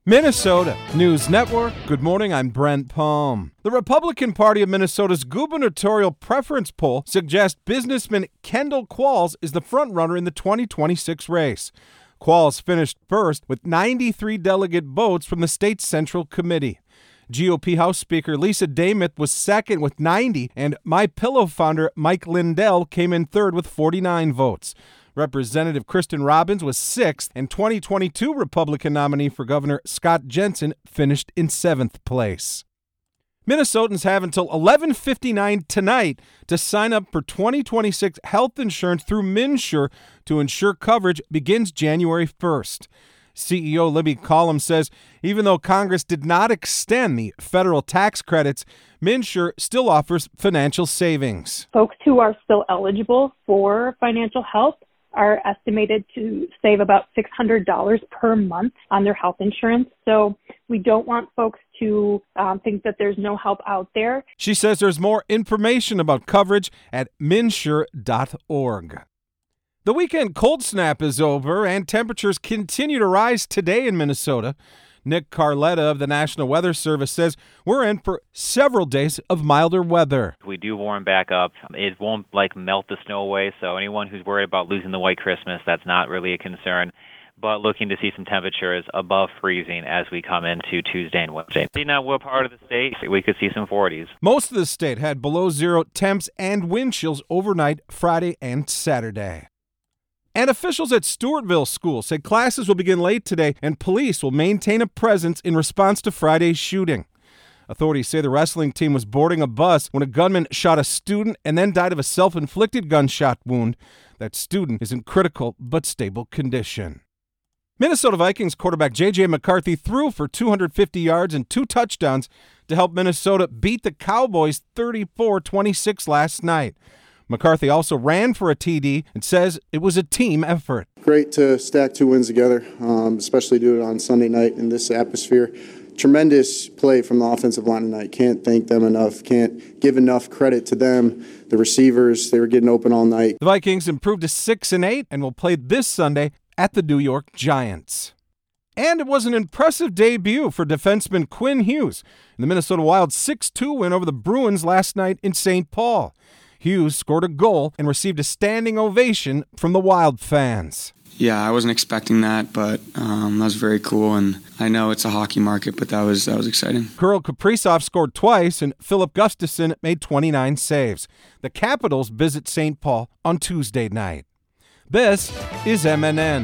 Minnesota News Network. Good morning, I'm Brent Palm. The Republican Party of Minnesota's gubernatorial preference poll suggests businessman Kendall Qualls is the frontrunner in the 2026 race. Qualls finished first with 93 delegate votes from the state's Central Committee. GOP House Speaker Lisa Demuth was second with 90, and MyPillow founder Mike Lindell came in third with 49 votes. Representative Kristen Robbins was sixth, and 2022 Republican nominee for governor Scott Jensen finished in seventh place. Minnesotans have until 11:59 tonight to sign up for 2026 health insurance through MNsure to ensure coverage begins January 1st. CEO Libby Collum says even though Congress did not extend the federal tax credits, MNsure still offers financial savings. Folks who are still eligible for financial help are estimated to save about $600 per month on their health insurance. So we don't want folks to think that there's no help out there. She says there's more information about coverage at MNsure.org. The weekend cold snap is over and temperatures continue to rise today in Minnesota. Nick Carletta of the National Weather Service says we're in for several days of milder weather. We do warm back up. It won't melt the snow away, so anyone who's worried about losing the white Christmas, that's not really a concern. But looking to see some temperatures above freezing as we come into Tuesday and Wednesday. Now, what part of the state we could see some 40s. Most of the state had below zero temps and wind chills overnight Friday and Saturday. And officials at Stewartville School say classes will begin late today and police will maintain a presence in response to Friday's shooting. Authorities say the wrestling team was boarding a bus when a gunman shot a student and then died of a self-inflicted gunshot wound. That student is in critical but stable condition. Minnesota Vikings quarterback J.J. McCarthy threw for 250 yards and 2 touchdowns to help Minnesota beat the Cowboys 34-26 last night. McCarthy also ran for a TD and says it was a team effort. Great to stack 2 wins together, especially do it on Sunday night in this atmosphere. Tremendous play from the offensive line tonight. Can't thank them enough. Can't give enough credit to them. The receivers, they were getting open all night. The Vikings improved to 6-8 and will play this Sunday at the New York Giants. And it was an impressive debut for defenseman Quinn Hughes in the Minnesota Wild's 6-2 win over the Bruins last night in St. Paul. Hughes scored a goal and received a standing ovation from the Wild fans. Yeah, I wasn't expecting that, but that was very cool. And I know it's a hockey market, but that was exciting. Kirill Kaprizov scored twice, and Philip Gustafson made 29 saves. The Capitals visit St. Paul on Tuesday night. This is MNN.